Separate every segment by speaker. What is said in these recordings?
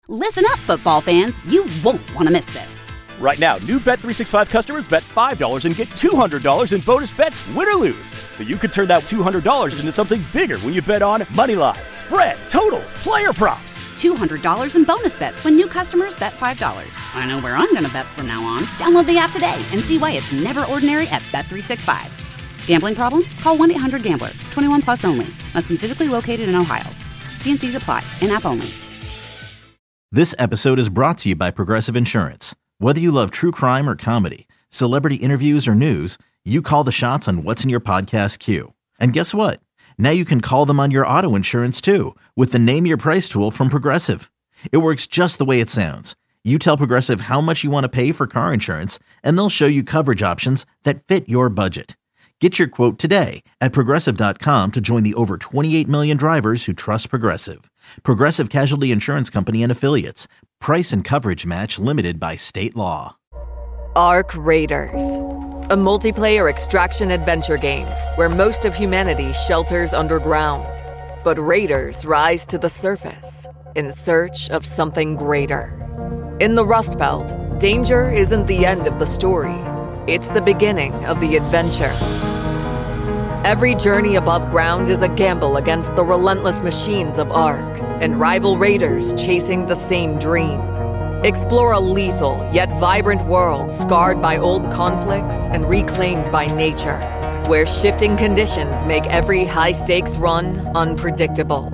Speaker 1: Listen up, football fans. You won't want to miss this.
Speaker 2: Right now, new Bet365 customers bet $5 and get $200 in bonus bets, win or lose. So you could turn that $200 into something bigger when you bet on moneyline, spread, totals, player props.
Speaker 1: $200 in bonus bets when new customers bet $5. I know where I'm going to bet from now on. Download the app today and see why it's never ordinary at Bet365. Gambling problem? Call 1-800-GAMBLER. 21 plus only. Must be physically located in Ohio. T&Cs apply. In-app only.
Speaker 3: This episode is brought to you by Progressive Insurance. Whether you love true crime or comedy, celebrity interviews or news, you call the shots on what's in your podcast queue. And guess what? Now you can call them on your auto insurance too with the Name Your Price tool from Progressive. It works just the way it sounds. You tell Progressive how much you want to pay for car insurance, and they'll show you coverage options that fit your budget. Get your quote today at Progressive.com to join the over 28 million drivers who trust Progressive. Progressive Casualty Insurance Company and Affiliates. Price and coverage match limited by state law.
Speaker 4: Ark Raiders, a multiplayer extraction adventure game where most of humanity shelters underground. But raiders rise to the surface in search of something greater. In the Rust Belt, danger isn't the end of the story. It's the beginning of the adventure. Every journey above ground is a gamble against the relentless machines of Ark and rival raiders chasing the same dream. Explore a lethal yet vibrant world scarred by old conflicts and reclaimed by nature, where shifting conditions make every high-stakes run unpredictable.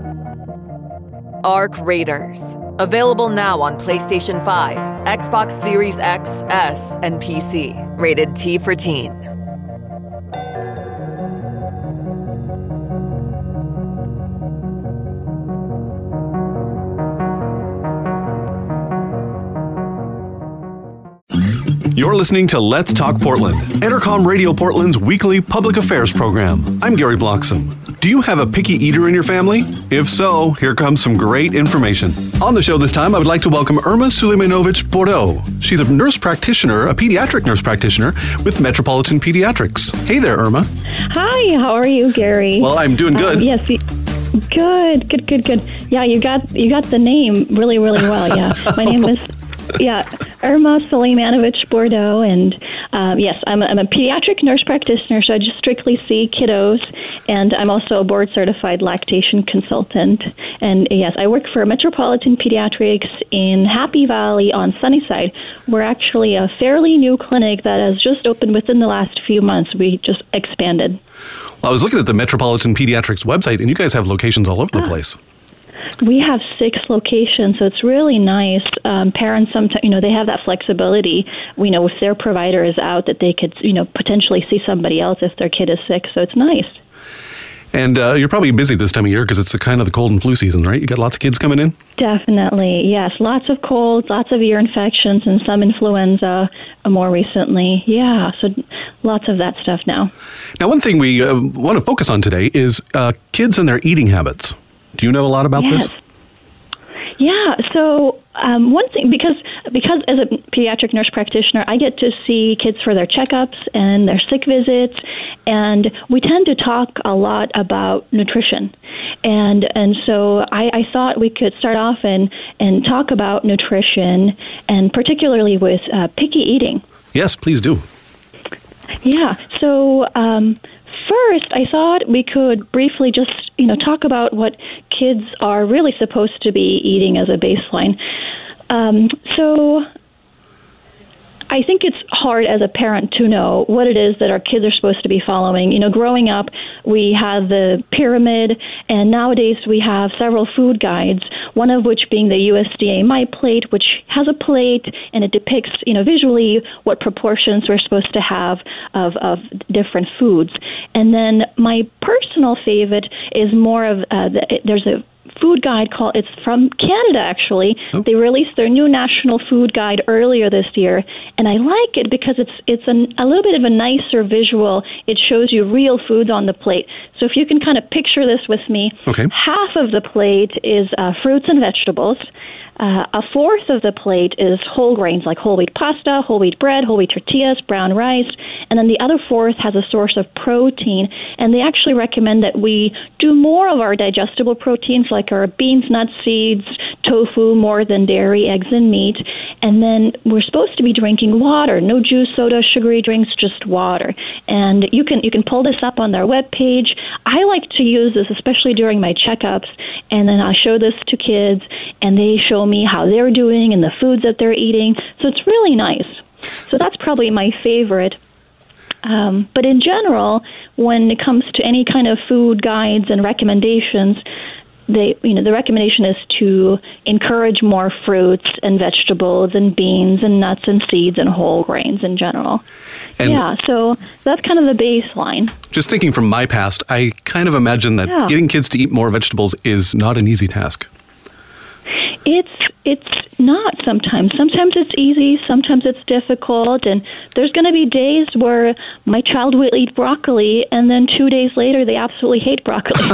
Speaker 4: Ark Raiders. Available now on PlayStation 5, Xbox Series X, S, and PC. Rated T for Teen.
Speaker 5: You're listening to Let's Talk Portland, Entercom Radio Portland's weekly public affairs program. I'm Gary Bloxam. Do you have a picky eater in your family? If so, here comes some great information. On the show this time, I would like to welcome Irma Sulejmanovic Bordeaux. She's a nurse practitioner, a pediatric nurse practitioner with Metropolitan Pediatrics. Hey there, Irma.
Speaker 6: Hi, how are you, Gary?
Speaker 5: Well, I'm doing good.
Speaker 6: Yes, good. Yeah, you got the name really well. Yeah, my name is Irma Sulejmanovic Bordeaux, and yes, I'm a pediatric nurse practitioner, so I just strictly see kiddos, and I'm also a board-certified lactation consultant. And yes, I work for Metropolitan Pediatrics in Happy Valley on Sunnyside. We're actually a fairly new clinic that has just opened within the last few months. We just expanded.
Speaker 5: Well, I was looking at the Metropolitan Pediatrics website, and you guys have locations all over the place.
Speaker 6: We have 6 locations, so it's really nice. Parents sometimes, they have that flexibility. If their provider is out, that they could, potentially see somebody else if their kid is sick. So it's nice.
Speaker 5: And you're probably busy this time of year because it's kind of the cold and flu season, right? You got lots of kids coming in?
Speaker 6: Definitely, yes. Lots of colds, lots of ear infections, and some influenza more recently. Yeah, so lots of that stuff now. Now,
Speaker 5: one thing we want to focus on today is kids and their eating habits. Do you know a lot about this?
Speaker 6: Yeah, so one thing, because as a pediatric nurse practitioner, I get to see kids for their checkups and their sick visits, and we tend to talk a lot about nutrition. And so I thought we could start off and talk about nutrition, and particularly with picky eating.
Speaker 5: Yes, please do.
Speaker 6: Yeah, so first, I thought we could briefly just, talk about what kids are really supposed to be eating as a baseline. So I think it's hard as a parent to know what it is that our kids are supposed to be following. Growing up, we had the pyramid, and nowadays we have several food guides, one of which being the USDA My Plate, which has a plate, and it depicts, visually what proportions we're supposed to have of different foods. And then my personal favorite is more of, there's a food guide it's from Canada, actually. Oh. They released their new national food guide earlier this year, and I like it because it's a little bit of a nicer visual. It shows you real foods on the plate. So if you can kind of picture this with me,
Speaker 5: okay.
Speaker 6: Half of the plate is fruits and vegetables. A fourth of the plate is whole grains like whole wheat pasta, whole wheat bread, whole wheat tortillas, brown rice, and then the other fourth has a source of protein. And they actually recommend that we do more of our digestible proteins like like our beans, nuts, seeds, tofu, more than dairy, eggs, and meat. And then we're supposed to be drinking water, no juice, soda, sugary drinks, just water. And you can pull this up on their webpage. I like to use this, especially during my checkups, and then I show this to kids, and they show me how they're doing and the foods that they're eating. So it's really nice. So that's probably my favorite. But in general, when it comes to any kind of food guides and recommendations, the recommendation is to encourage more fruits and vegetables and beans and nuts and seeds and whole grains in general. And so that's kind of the baseline.
Speaker 5: Just thinking from my past, I kind of imagine that getting kids to eat more vegetables is not an easy task.
Speaker 6: It's not sometimes. Sometimes it's easy, sometimes it's difficult, and there's going to be days where my child will eat broccoli, and then 2 days later they absolutely hate broccoli.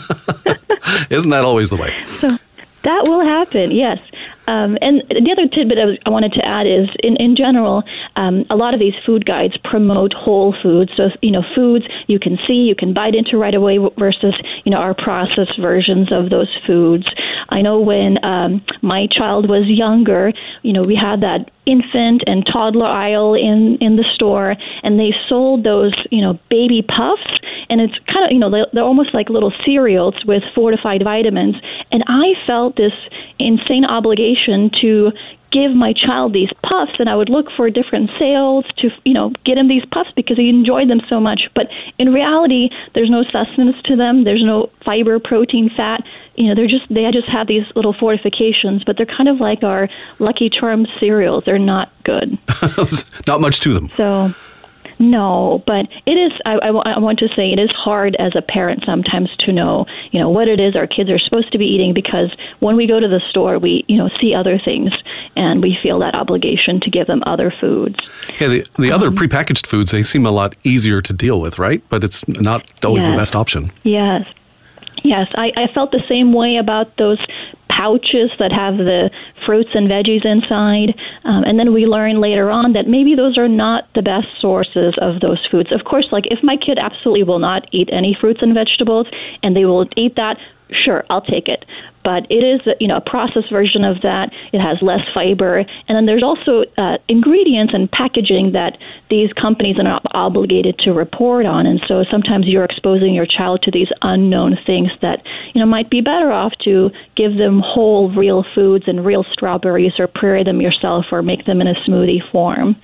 Speaker 5: Isn't that always the way?
Speaker 6: So that will happen, yes. And the other tidbit I wanted to add is, in general, a lot of these food guides promote whole foods. So, foods you can see, you can bite into right away versus, our processed versions of those foods. I know when my child was younger, we had that infant and toddler aisle in the store, and they sold those, baby puffs, and it's kind of, they're almost like little cereals with fortified vitamins. And I felt this insane obligation to give my child these puffs, and I would look for different sales to, get him these puffs because he enjoyed them so much. But in reality, there's no sustenance to them. There's no fiber, protein, fat. They just have these little fortifications, but they're kind of like our Lucky Charms cereals. They're not good.
Speaker 5: Not much to them.
Speaker 6: So, no, but it is, I want to say it is hard as a parent sometimes to know, what it is our kids are supposed to be eating, because when we go to the store, we, see other things, and we feel that obligation to give them other foods.
Speaker 5: Yeah, the other prepackaged foods, they seem a lot easier to deal with, right? But it's not always the best option.
Speaker 6: Yes. Yes, I felt the same way about those pouches that have the fruits and veggies inside. And then we learn later on that maybe those are not the best sources of those foods. Of course, like if my kid absolutely will not eat any fruits and vegetables and they will eat that, sure, I'll take it. But it is, a processed version of that. It has less fiber. And then there's also ingredients and packaging that these companies are not obligated to report on. And so sometimes you're exposing your child to these unknown things that, might be better off to give them whole, real foods and real strawberries, or prepare them yourself, or make them in a smoothie form.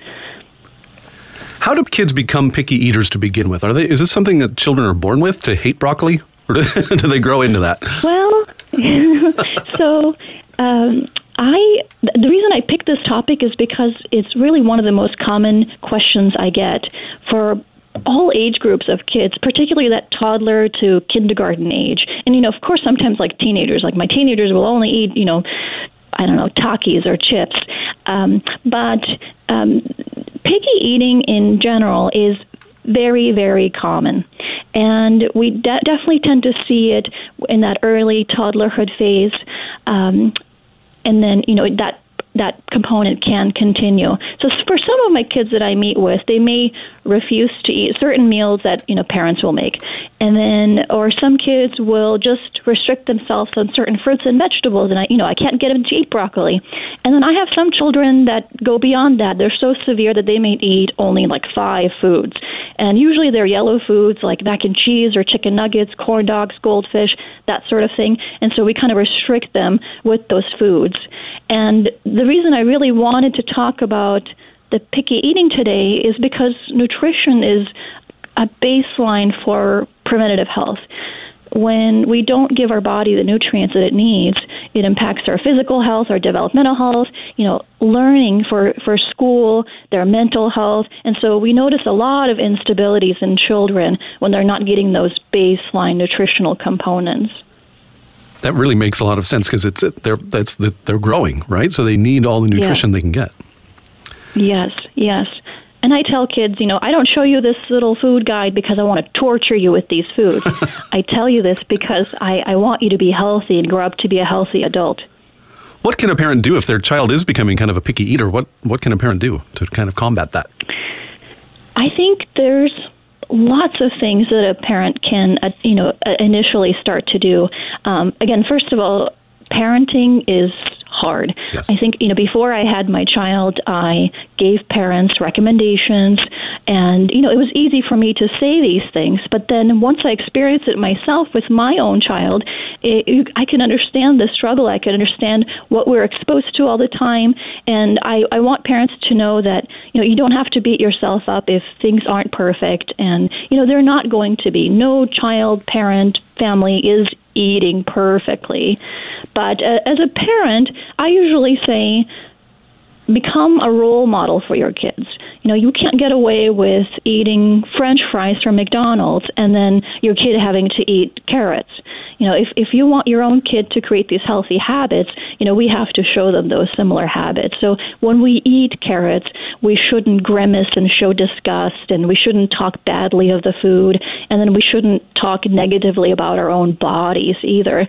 Speaker 5: How do kids become picky eaters to begin with? Is this something that children are born with, to hate broccoli? Or do they grow into that?
Speaker 6: Well, so the reason I picked this topic is because it's really one of the most common questions I get for all age groups of kids, particularly that toddler to kindergarten age. And, of course, sometimes like teenagers, like my teenagers will only eat, Takis or chips. But picky eating in general is very, very common. And we definitely tend to see it in that early toddlerhood phase. And then, that component can continue. So for some of my kids that I meet with, they may refuse to eat certain meals that, parents will make. And then, or some kids will just restrict themselves on certain fruits and vegetables, and I can't get them to eat broccoli. And then I have some children that go beyond that. They're so severe that they may eat only like 5 foods. And usually they're yellow foods like mac and cheese or chicken nuggets, corn dogs, goldfish, that sort of thing. And so we kind of restrict them with those foods. And the reason I really wanted to talk about the picky eating today is because nutrition is a baseline for preventative health. When we don't give our body the nutrients that it needs, it impacts our physical health, our developmental health, learning for school, their mental health. And so we notice a lot of instabilities in children when they're not getting those baseline nutritional components.
Speaker 5: That really makes a lot of sense, because they're growing, right? So they need all the nutrition they can get.
Speaker 6: Yes, yes. And I tell kids, I don't show you this little food guide because I want to torture you with these foods. I tell you this because I want you to be healthy and grow up to be a healthy adult.
Speaker 5: What can a parent do if their child is becoming kind of a picky eater? What can a parent do to kind of combat that?
Speaker 6: I think there's lots of things that a parent can, initially start to do. Again, first of all, parenting is hard.
Speaker 5: Yes.
Speaker 6: I think, before I had my child, I gave parents recommendations, and, it was easy for me to say these things, but then once I experienced it myself with my own child, I can understand the struggle. I can understand what we're exposed to all the time, and I want parents to know that, you don't have to beat yourself up if things aren't perfect, and, they're not going to be. No child, parent, family is eating perfectly. But as a parent, I usually say, become a role model for your kids. You can't get away with eating French fries from McDonald's and then your kid having to eat carrots. If you want your own kid to create these healthy habits, we have to show them those similar habits. So when we eat carrots, we shouldn't grimace and show disgust, and we shouldn't talk badly of the food, and then we shouldn't talk negatively about our own bodies either.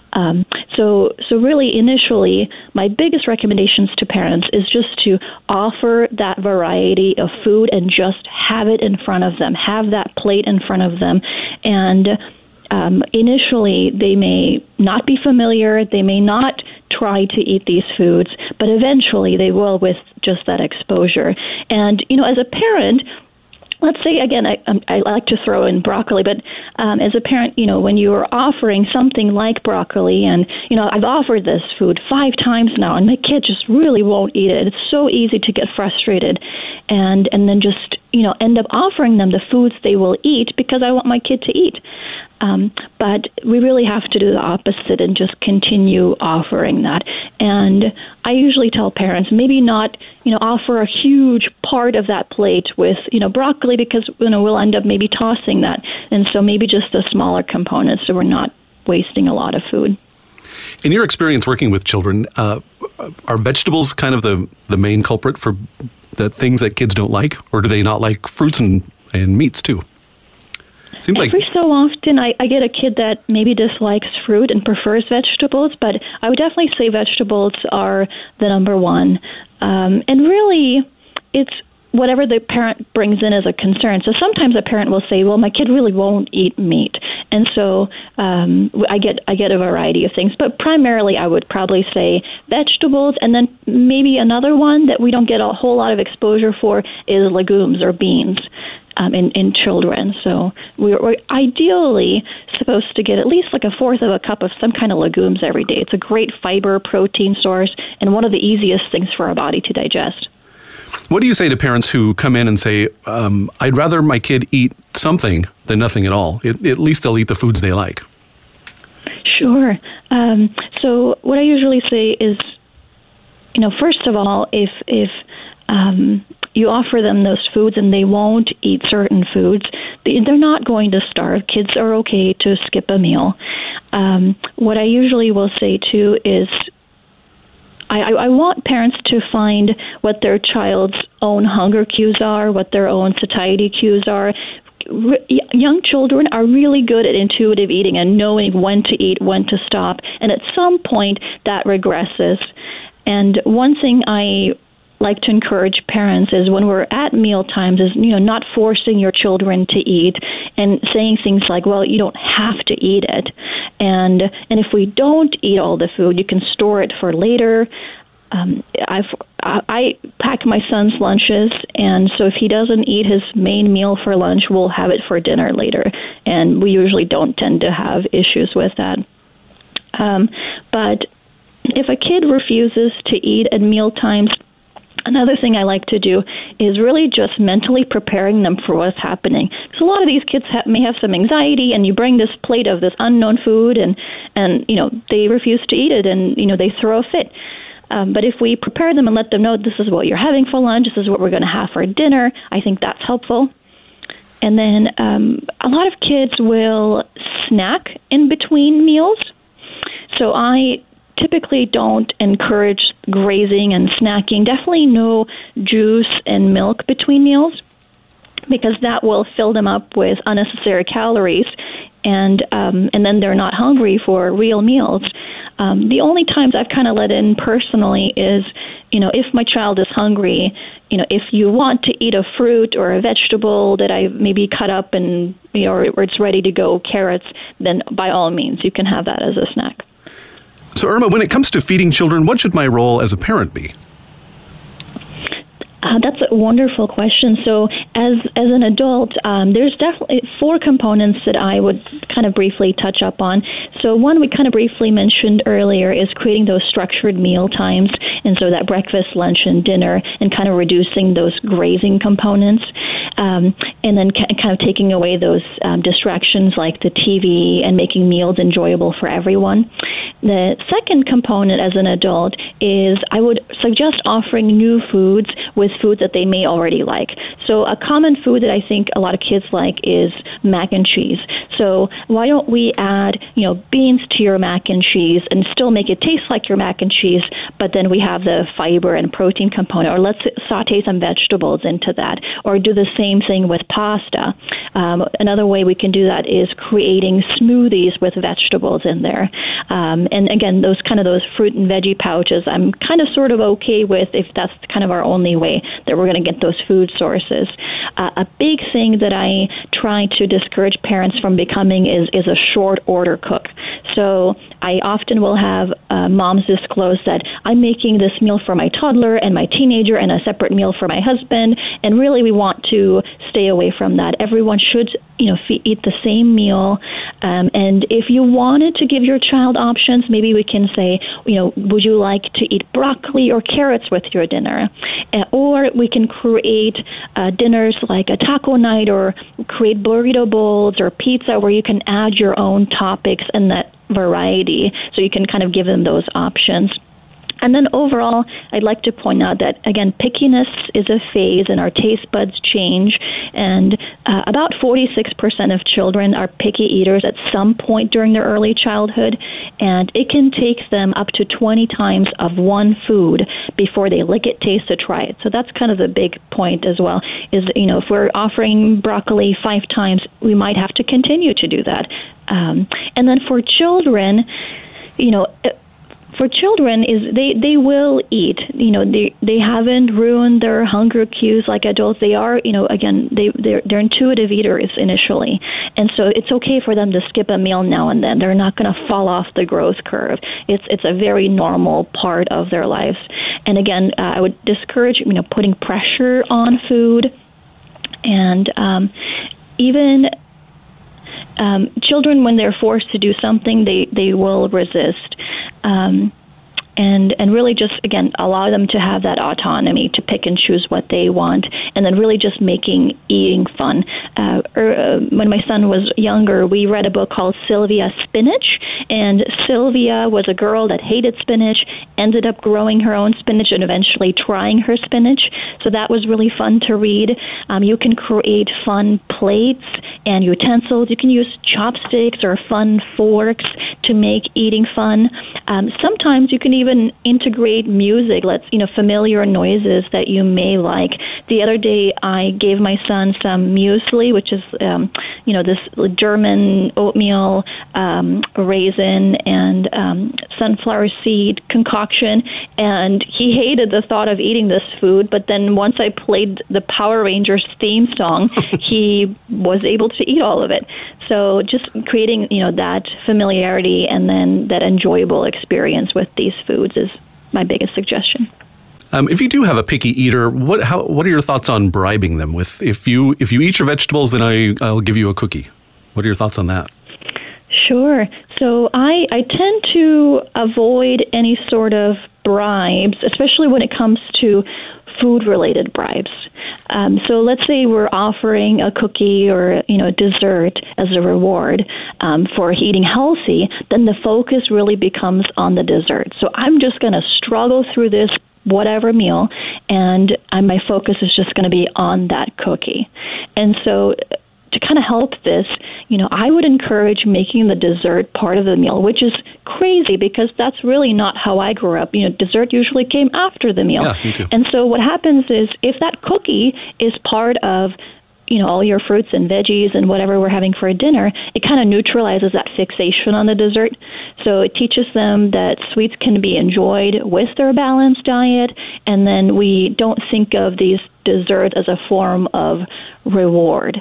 Speaker 6: So really, initially, my biggest recommendations to parents is just to offer that variety of food and just have it in front of them, have that plate in front of them. And initially, they may not be familiar, they may not try to eat these foods, but eventually they will with just that exposure. And, as a parent, let's say, again, I like to throw in broccoli, but as a parent, when you are offering something like broccoli, and, I've offered this food 5 times now, and my kid just really won't eat it. It's so easy to get frustrated and then just, end up offering them the foods they will eat because I want my kid to eat. But we really have to do the opposite and just continue offering that. And I usually tell parents, maybe not, offer a huge part of that plate with, broccoli, because, we'll end up maybe tossing that. And so maybe just the smaller components so we're not wasting a lot of food.
Speaker 5: In your experience working with children, are vegetables kind of the main culprit for the things that kids don't like? Or do they not like fruits and meats too? Seems like
Speaker 6: every so often I get a kid that maybe dislikes fruit and prefers vegetables, but I would definitely say vegetables are the number one. And really, it's whatever the parent brings in as a concern. So sometimes a parent will say, well, my kid really won't eat meat. And so I get a variety of things. But primarily I would probably say vegetables, and then maybe another one that we don't get a whole lot of exposure for is legumes or beans. In children. So we're ideally supposed to get at least like 1/4 of a cup of some kind of legumes every day. It's a great fiber, protein source, and one of the easiest things for our body to digest.
Speaker 5: What do you say to parents who come in and say, I'd rather my kid eat something than nothing at all? At least they'll eat the foods they like.
Speaker 6: Sure. So what I usually say is, first of all, if you offer them those foods and they won't eat certain foods, they're not going to starve. Kids are okay to skip a meal. What I usually will say, too, is I want parents to find what their child's own hunger cues are, what their own satiety cues are. Young children are really good at intuitive eating and knowing when to eat, when to stop, and at some point that regresses. And one thing I like to encourage parents is when we're at meal times is, not forcing your children to eat and saying things like, well, you don't have to eat it. And if we don't eat all the food, you can store it for later. I pack my son's lunches, and so if he doesn't eat his main meal for lunch, we'll have it for dinner later. And we usually don't tend to have issues with that. But if a kid refuses to eat at meal times, another thing I like to do is really just mentally preparing them for what's happening. Because a lot of these kids may have some anxiety, and you bring this plate of this unknown food, and they refuse to eat it, and they throw a fit. But if we prepare them and let them know this is what you're having for lunch, this is what we're going to have for dinner, I think that's helpful. And then a lot of kids will snack in between meals. So I typically don't encourage grazing and snacking. Definitely no juice and milk between meals. because that will fill them up with unnecessary calories, and then they're not hungry for real meals. The only times I've kind of let in personally is, if my child is hungry, if you want to eat a fruit or a vegetable that I maybe cut up and, or it's ready to go, carrots, then by all means, you can have that as a snack.
Speaker 5: So, Irma, when it comes to feeding children, what should my role as a parent be?
Speaker 6: That's a wonderful question. So as an adult, there's definitely 4 components that I would kind of briefly touch up on. So one we kind of briefly mentioned earlier is creating those structured meal times, and so that breakfast, lunch, and dinner, and kind of reducing those grazing components. And then kind of taking away those distractions like the TV and making meals enjoyable for everyone. The second component as an adult is I would suggest offering new foods with foods that they may already like. So a common food that I think a lot of kids like is mac and cheese. So why don't we add, beans to your mac and cheese and still make it taste like your mac and cheese, but then we have the fiber and protein component, or let's saute some vegetables into that, or do the same thing with pasta. Another way we can do that is creating smoothies with vegetables in there. And again, those fruit and veggie pouches, I'm kind of sort of okay with if that's kind of our only way that we're going to get those food sources. A big thing that I try to discourage parents from becoming is a short order cook. So I often will have moms disclose that I'm making this meal for my toddler and my teenager and a separate meal for my husband, and really we want to stay away from that. Everyone should eat the same meal, and if you wanted to give your child options, maybe we can say, would you like to eat broccoli or carrots with your dinner? Or we can create dinners like a taco night, or create burrito bowls or pizza where you can add your own topics and that variety, so you can kind of give them those options. And then overall, I'd like to point out that, again, pickiness is a phase and our taste buds change. And about 46% of children are picky eaters at some point during their early childhood. And it can take them up to 20 times of one food before they lick it, taste it, try it. So that's kind of the big point as well, is, if we're offering broccoli 5 times, we might have to continue to do that. And then for children, is they will eat. They haven't ruined their hunger cues like adults. They are, again, they're intuitive eaters initially, and so it's okay for them to skip a meal now and then. They're not going to fall off the growth curve. It's a very normal part of their lives. And again, I would discourage putting pressure on food, and even children, when they're forced to do something, they will resist. And really just, again, allow them to have that autonomy to pick and choose what they want, and then really just making eating fun. When my son was younger, we read a book called Sylvia Spinach, and Sylvia was a girl that hated spinach, ended up growing her own spinach and eventually trying her spinach. So that was really fun to read. You can create fun plates and utensils. You can use chopsticks or fun forks to make eating fun. Sometimes you can even integrate music, familiar noises that you may like. The other day, I gave my son some muesli, which is, this German oatmeal, raisin, and sunflower seed concoction, and he hated the thought of eating this food, but then once I played the Power Rangers theme song, he was able to eat all of it. So just creating, that familiarity and then that enjoyable experience with these foods is my biggest suggestion.
Speaker 5: If you do have a picky eater, what are your thoughts on bribing them with? If you eat your vegetables, then I'll give you a cookie. What are your thoughts on that?
Speaker 6: Sure. So I tend to avoid any sort of bribes, especially when it comes to food-related bribes. So let's say we're offering a cookie or dessert as a reward for eating healthy, then the focus really becomes on the dessert. So I'm just going to struggle through this whatever meal, and my focus is just going to be on that cookie. And so to kind of help this, I would encourage making the dessert part of the meal, which is crazy because that's really not how I grew up. Dessert usually came after the meal.
Speaker 5: Yeah, me too.
Speaker 6: And so what happens is if that cookie is part of all your fruits and veggies and whatever we're having for dinner, it kind of neutralizes that fixation on the dessert. So it teaches them that sweets can be enjoyed with their balanced diet, and then we don't think of these desserts as a form of reward.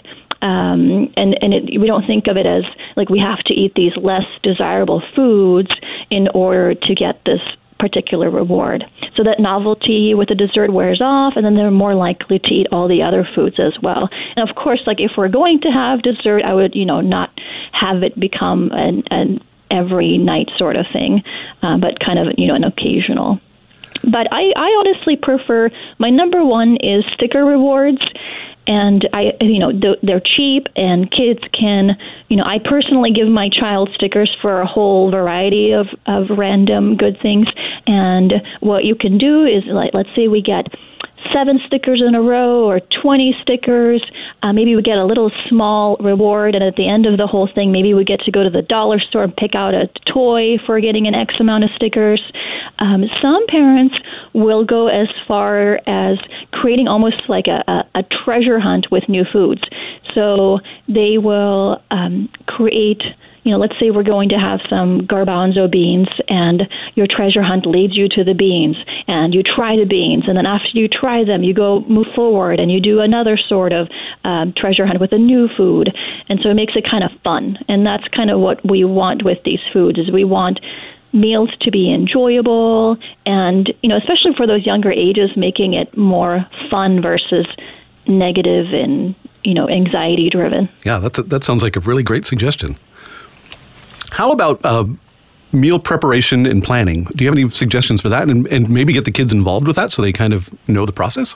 Speaker 6: We don't think of it as like we have to eat these less desirable foods in order to get this particular reward. So that novelty with the dessert wears off, and then they're more likely to eat all the other foods as well. And of course, like if we're going to have dessert, I would, not have it become an every night sort of thing, but kind of, an occasional. But I honestly prefer, my number one is sticker rewards. And they're cheap, and kids can, I personally give my child stickers for a whole variety of random good things. And what you can do is, like, let's say we get 7 stickers in a row or 20 stickers. Maybe we get a little small reward, and at the end of the whole thing, maybe we get to go to the dollar store and pick out a toy for getting an X amount of stickers. Some parents will go as far as creating almost like a treasure hunt with new foods. So they will create, let's say we're going to have some garbanzo beans, and your treasure hunt leads you to the beans, and you try the beans, and then after you try them, you move forward, and you do another sort of treasure hunt with a new food. And so it makes it kind of fun. And that's kind of what we want with these foods, is we want meals to be enjoyable, and, especially for those younger ages, making it more fun versus negative and, anxiety-driven.
Speaker 5: Yeah, that sounds like a really great suggestion. How about meal preparation and planning? Do you have any suggestions for that? And maybe get the kids involved with that so they kind of know the process?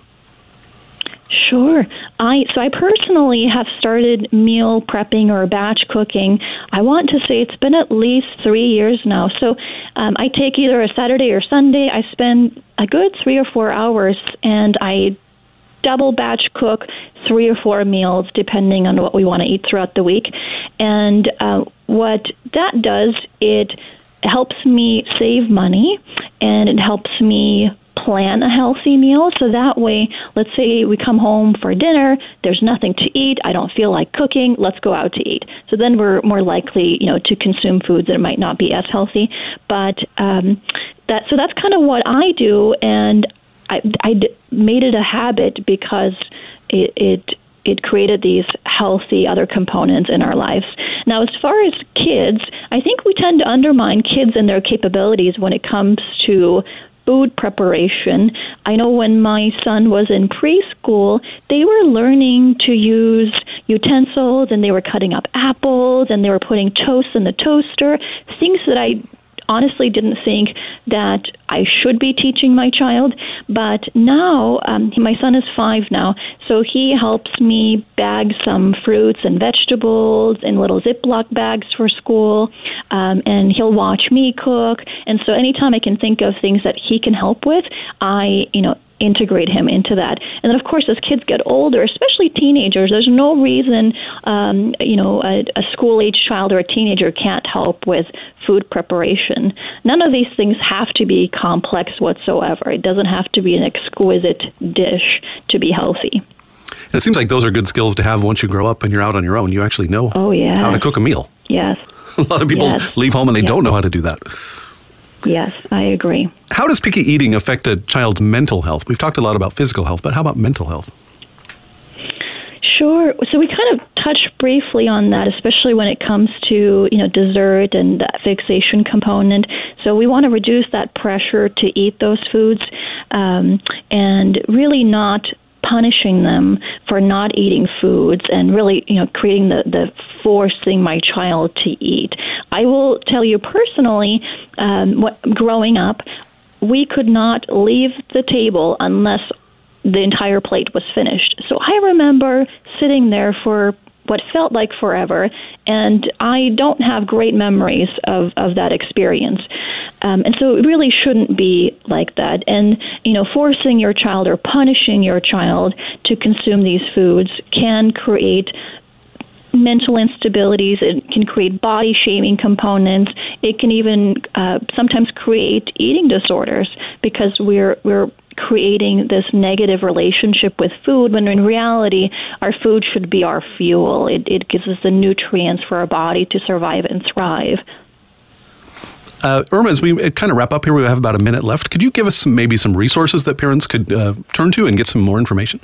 Speaker 6: Sure. I personally have started meal prepping or batch cooking. I want to say it's been at least 3 years now. So I take either a Saturday or Sunday. I spend a good 3 or 4 hours, and I double batch cook 3 or 4 meals depending on what we want to eat throughout the week. And what that does, it helps me save money, and it helps me plan a healthy meal. So that way, let's say we come home for dinner, there's nothing to eat, I don't feel like cooking, let's go out to eat. So then we're more likely, to consume foods that might not be as healthy. But that's kind of what I do, and I made it a habit because it created these healthy other components in our lives. Now, as far as kids, I think we tend to undermine kids and their capabilities when it comes to food preparation. I know when my son was in preschool, they were learning to use utensils, and they were cutting up apples, and they were putting toast in the toaster, things that I honestly didn't think that I should be teaching my child. But now, my son is 5 now, so he helps me bag some fruits and vegetables in little Ziploc bags for school, and he'll watch me cook. And so anytime I can think of things that he can help with, I, integrate him into that. And then, of course, as kids get older, especially teenagers, there's no reason, a school-age child or a teenager can't help with food preparation. None of these things have to be complex whatsoever. It doesn't have to be an exquisite dish to be healthy.
Speaker 5: And it seems like those are good skills to have once you grow up and you're out on your own. You actually know how to cook a meal.
Speaker 6: Yes.
Speaker 5: A lot of people leave home and they don't know how to do that.
Speaker 6: Yes, I agree.
Speaker 5: How does picky eating affect a child's mental health? We've talked a lot about physical health, but how about mental health?
Speaker 6: Sure. So we kind of touched briefly on that, especially when it comes to, dessert and that fixation component. So we want to reduce that pressure to eat those foods, and really not punishing them for not eating foods, and really, creating the forcing my child to eat. I will tell you personally, growing up, we could not leave the table unless the entire plate was finished. So I remember sitting there for what felt like forever, and I don't have great memories of that experience. And so it really shouldn't be like that. And, forcing your child or punishing your child to consume these foods can create mental instabilities. It can create body shaming components. It can even sometimes create eating disorders, because we're creating this negative relationship with food, when in reality, our food should be our fuel. It gives us the nutrients for our body to survive and thrive.
Speaker 5: Irma, as we kind of wrap up here, we have about a minute left. Could you give us maybe some resources that parents could turn to and get some more information?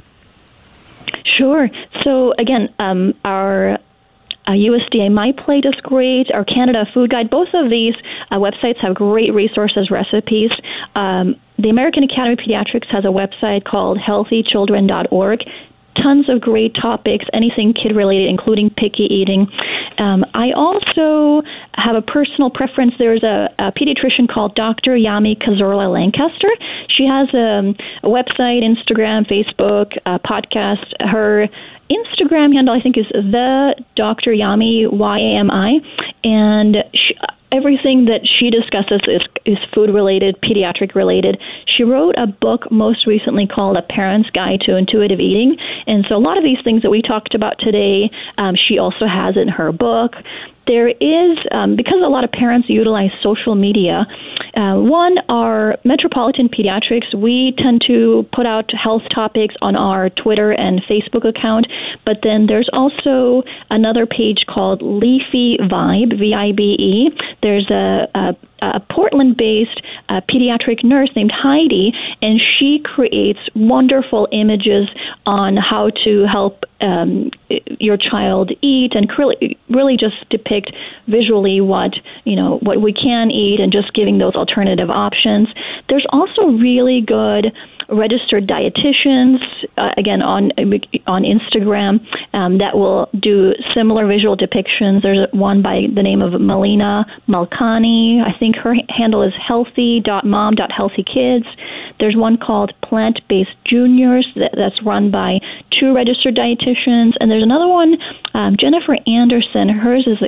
Speaker 6: Sure. So again, our USDA My Plate is great. Our Canada Food Guide, both of these websites have great resources, recipes. The American Academy of Pediatrics has a website called healthychildren.org. Tons of great topics, anything kid-related, including picky eating. I also have a personal preference. There's a pediatrician called Dr. Yami Cazorla Lancaster. She has a website, Instagram, Facebook, podcast. Her Instagram handle, I think, is the Dr. Yami, Yami, and everything that she discusses is food-related, pediatric-related. She wrote a book most recently called A Parent's Guide to Intuitive Eating, and so a lot of these things that we talked about today, she also has in her book. There is, because a lot of parents utilize social media, one, our Metropolitan Pediatrics, we tend to put out health topics on our Twitter and Facebook account, but then there's also another page called Leafy Vibe, V-I-B-E. There's a Portland-based pediatric nurse named Heidi, and she creates wonderful images on how to help your child eat, and really just depict visually what we can eat, and just giving those alternative options. There's also really good registered dietitians, again, on Instagram, that will do similar visual depictions. There's one by the name of Melina Malkani. I think her handle is healthy.mom.healthykids. There's one called Plant-Based Juniors that's run by 2 registered dietitians. And there's another one, Jennifer Anderson. Hers is a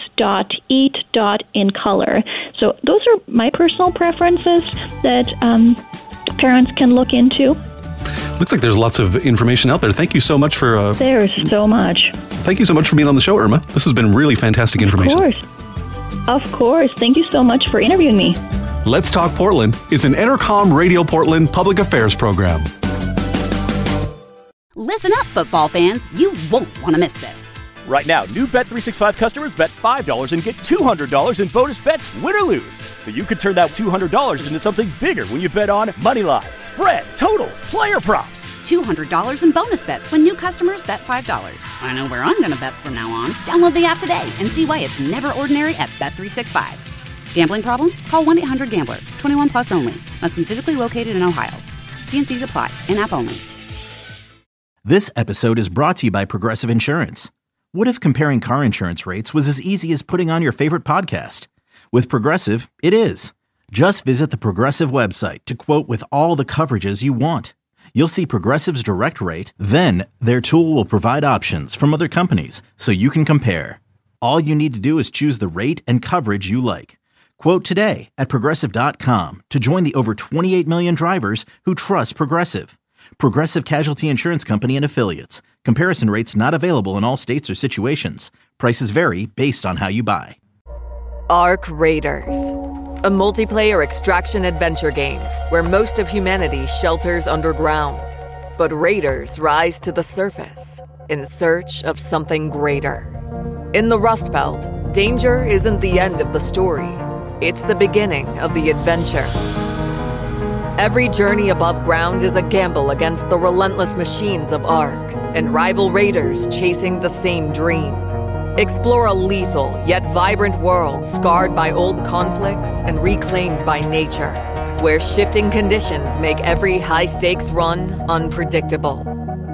Speaker 6: kids.eat.incolor. So those are my personal preferences that parents can look into.
Speaker 5: Looks like there's lots of information out there. Thank you so much for...
Speaker 6: There's so much.
Speaker 5: Thank you so much for being on the show, Irma. This has been really fantastic information.
Speaker 6: Of course. Thank you so much for interviewing me.
Speaker 5: Let's Talk Portland is an Entercom Radio Portland public affairs program.
Speaker 1: Listen up, football fans. You won't want to miss this.
Speaker 2: Right now, new Bet365 customers bet $5 and get $200 in bonus bets, win or lose. So you could turn that $200 into something bigger when you bet on Moneyline, spread, totals, player props.
Speaker 1: $200 in bonus bets when new customers bet $5. I know where I'm going to bet from now on. Download the app today and see why it's never ordinary at Bet365. Gambling problem? Call 1-800-GAMBLER. 21 plus only. Must be physically located in Ohio. T&Cs apply. In-app only.
Speaker 3: This episode is brought to you by Progressive Insurance. What if comparing car insurance rates was as easy as putting on your favorite podcast? With Progressive, it is. Just visit the Progressive website to quote with all the coverages you want. You'll see Progressive's direct rate, then their tool will provide options from other companies so you can compare. All you need to do is choose the rate and coverage you like. Quote today at Progressive.com to join the over 28 million drivers who trust Progressive. Progressive Casualty Insurance Company and Affiliates. Comparison rates not available in all states or situations. Prices vary based on how you buy.
Speaker 4: Ark Raiders, a multiplayer extraction adventure game where most of humanity shelters underground. But raiders rise to the surface in search of something greater. In the Rust Belt, danger isn't the end of the story. It's the beginning of the adventure. Every journey above ground is a gamble against the relentless machines of Ark and rival raiders chasing the same dream. Explore a lethal yet vibrant world scarred by old conflicts and reclaimed by nature, where shifting conditions make every high-stakes run unpredictable.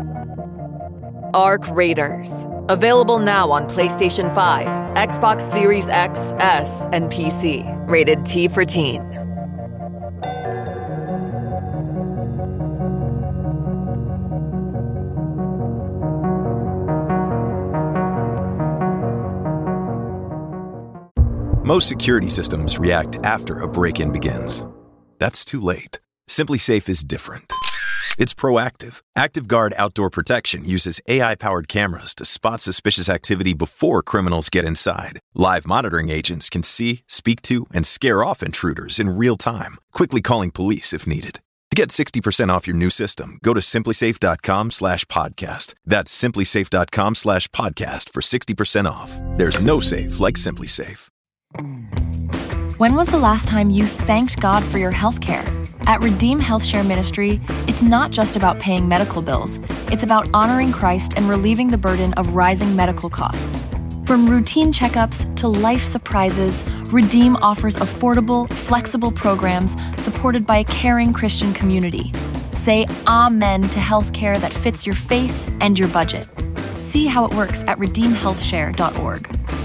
Speaker 4: Ark Raiders. Available now on PlayStation 5, Xbox Series X, S, and PC. Rated T for Teen.
Speaker 7: Most security systems react after a break-in begins. That's too late. SimpliSafe is different. It's proactive. ActiveGuard Outdoor Protection uses AI-powered cameras to spot suspicious activity before criminals get inside. Live monitoring agents can see, speak to, and scare off intruders in real time, quickly calling police if needed. To Get 60% off your new system. Go to simplysafe.com/podcast. That's simplysafe.com/podcast for 60% off. There's no safe like Simply Safe.
Speaker 8: When was the last time you thanked God for your health care? At Redeem Health Share Ministry, it's not just about paying medical bills. It's about honoring Christ and relieving the burden of rising medical costs. From routine checkups to life surprises, Redeem offers affordable, flexible programs supported by a caring Christian community. Say amen to healthcare that fits your faith and your budget. See how it works at redeemhealthshare.org.